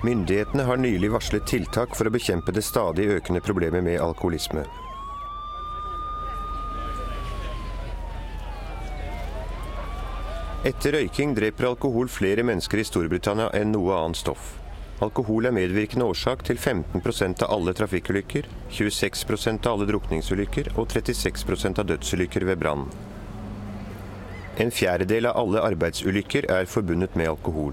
Myndighetene har nylig varslet tiltak for å bekjempe det stadig økende problemet med alkoholisme. Etter røyking dreper alkohol flere mennesker i Storbritannia enn noe annet stoff. Alkohol er medvirkende årsak til 15% av alle trafikkulykker, 26% av alle drukningsulykker og 36% av dødsulykker ved brann. En fjerdedel av alle arbeidsulykker er forbundet med alkohol.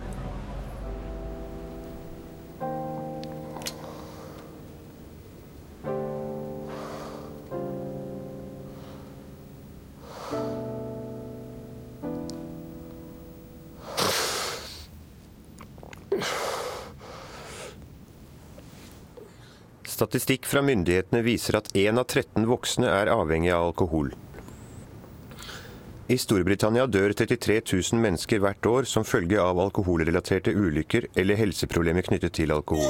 Statistikk fra myndighetene viser at 1 av 13 voksne er avhengig av alkohol. I Storbritannia dør 33 000 mennesker hvert år som følge av alkoholrelaterte ulykker eller helseproblemer knyttet til alkohol.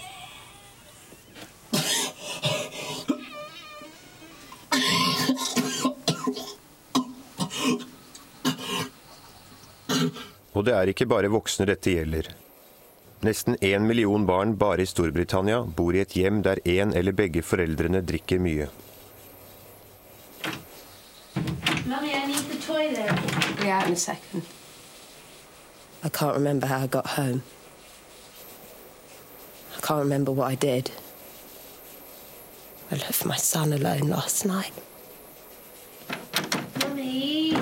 Og det er ikke bare voksne dette gjelder. Nesten 1 million barn bare i Storbritannia bor i et hjem der en eller begge foreldrene drikker mye. Mummy, I need the toilet. Be out in a second. I can't remember how I got home. I can't remember what I did. I left my son alone last night. Mummy.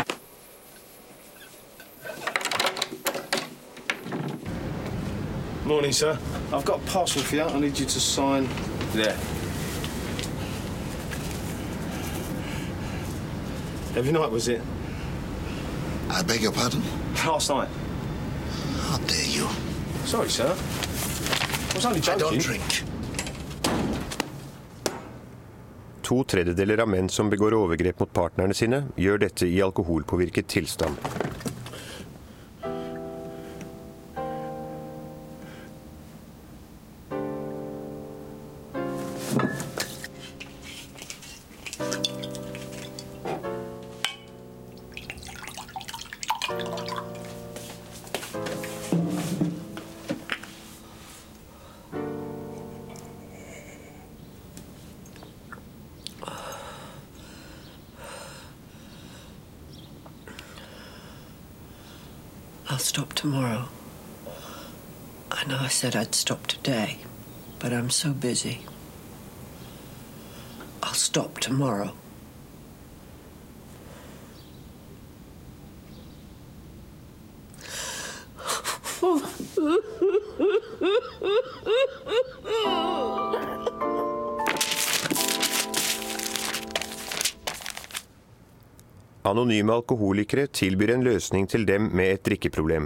Morning, sir. I've got a parcel for you. I need you to sign there. Every night, was it? I beg your pardon? Last night. How dare you? Sorry, sir. I was only I joking. don't drink. 2/3 av menn som begår overgrep mot partnerne sine, gjør dette i alkoholpåvirket tilstand. I'll stop tomorrow. I know I said I'd stop today, but I'm so busy. I'll stop tomorrow. Anonyme alkoholikere tilbyr en løsning til dem med et drikkeproblem.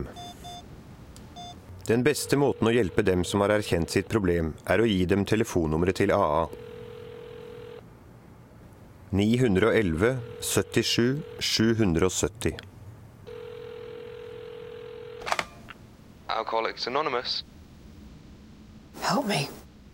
Den beste måten å hjelpe dem som har erkjent sitt problem, er å gi dem telefonnummeret til AA. 911 77 770. Alcoholics Anonymous. Help me.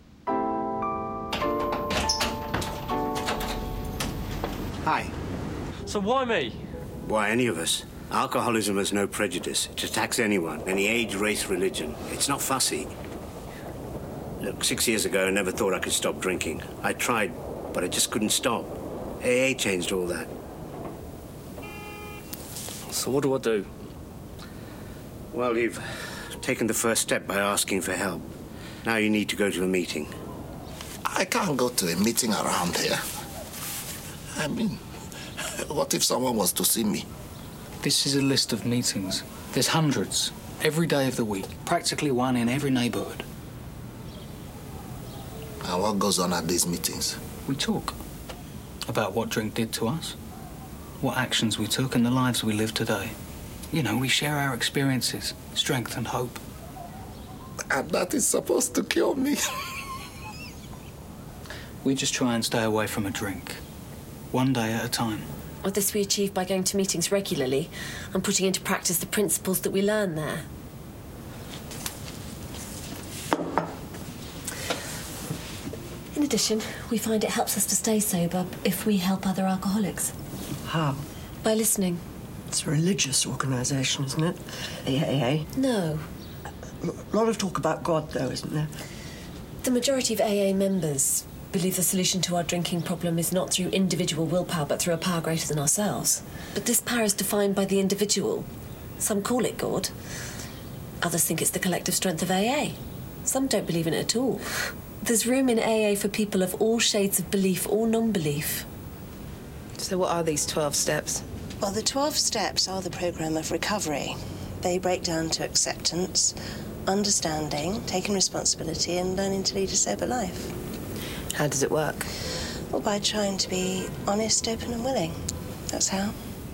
Hi. So why me? Why, any of us. Alcoholism has no prejudice. It attacks anyone, any age, race, religion. It's not fussy. Look, 6 years ago, I never thought I could stop drinking. I tried, but I just couldn't stop. AA changed all that. So what do I do? Well, you've taken the first step by asking for help. Now you need to go to a meeting. I can't go to a meeting around here. I mean, what if someone was to see me? This is a list of meetings. There's hundreds, every day of the week, practically one in every neighbourhood. And what goes on at these meetings? We talk about what drink did to us, what actions we took, and the lives we live today. You know, we share our experiences, strength and hope. And that is supposed to cure me. We just try and stay away from a drink, one day at a time. Well, this we achieve by going to meetings regularly and putting into practice the principles that we learn there. In addition, we find it helps us to stay sober if we help other alcoholics. How? By listening. It's a religious organisation, isn't it? The AA. No. A lot of talk about God, though, isn't there? The majority of AA members believe the solution to our drinking problem is not through individual willpower, but through a power greater than ourselves. But this power is defined by the individual. Some call it God. Others think it's the collective strength of AA. Some don't believe in it at all. There's room in AA for people of all shades of belief or non-belief. So what are these 12 steps? Well, the 12 steps are the programme of recovery. They break down to acceptance, understanding, taking responsibility and learning to lead a sober life. How does it work? Well, by trying to be honest, open and willing. That's how.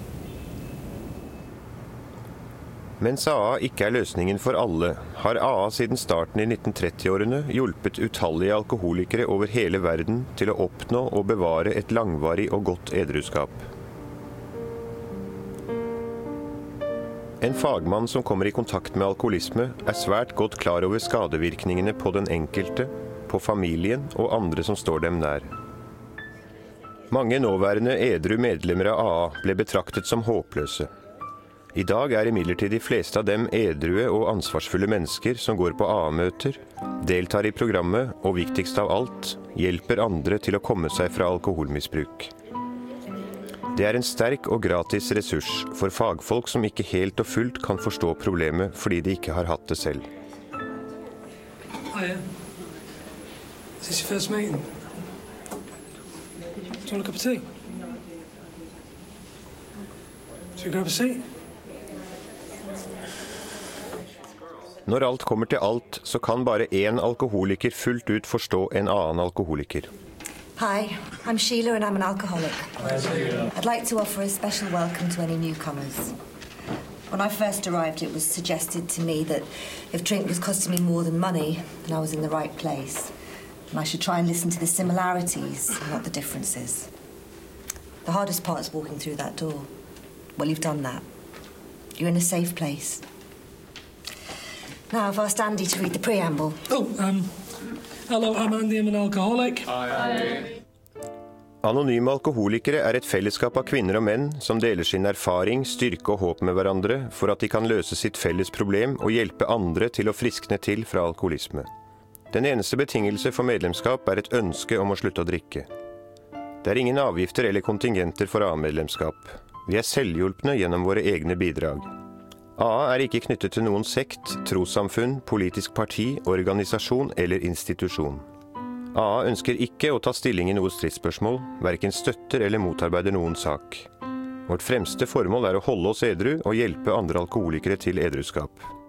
Mens AA ikke er løsningen for alle, har AA siden starten i 1930-årene hjulpet utallige alkoholikere over hele verden til å oppnå og bevare et langvarig og godt edruskap. En fagmann som kommer i kontakt med alkoholisme er svært godt klar over skadevirkningene på den enkelte, på familien og andre som står dem nær. Mange nåværende edru medlemmer av AA ble betraktet som håpløse. I dag er imidlertid de fleste av dem edrue og ansvarsfulle mennesker som går på AA-møter, deltar i programmet og viktigst av alt, hjelper andre til å komme seg fra alkoholmisbruk. Det er en sterk og gratis ressurs for fagfolk som ikke helt og fullt kan forstå problemet fordi de ikke har hatt det selv. Hiya. Is this your first meeting? Do you want a cup of tea? Should we grab a seat? Når alt kommer til alt, så kan bare en alkoholiker fullt ut forstå en annen alkoholiker. Hi, I'm Sheila and I'm an alcoholic. I'd like to offer a special welcome to any newcomers. When I first arrived, it was suggested to me that if drink was costing me more than money, then I was in the right place. And I should try and listen to the similarities and not the differences. The hardest part is walking through that door. Well, you've done that. You're in a safe place. Now I've asked Andy to read the preamble. Hello, I'm Andy, I'm an alcoholic. Hi. Anonyme alkoholikere er et fellesskap av kvinner og menn som deler sin erfaring, styrke og håp med hverandre for at de kan løse sitt felles problem og hjelpe andre til å friskne til fra alkoholisme. Den eneste betingelse for medlemskap er et ønske om å slutte å drikke. Det er ingen avgifter eller kontingenter for AA-medlemskap. Vi er selvhjulpne gjennom våre egne bidrag. AA er ikke knyttet til noen sekt, trossamfunn, politisk parti, organisasjon eller institusjon. AA ønsker ikke å ta stilling i noe stridsspørsmål, hverken støtter eller motarbeider noen sak. Vårt fremste formål er å holde oss edru og hjelpe andre alkoholikere til edruskap.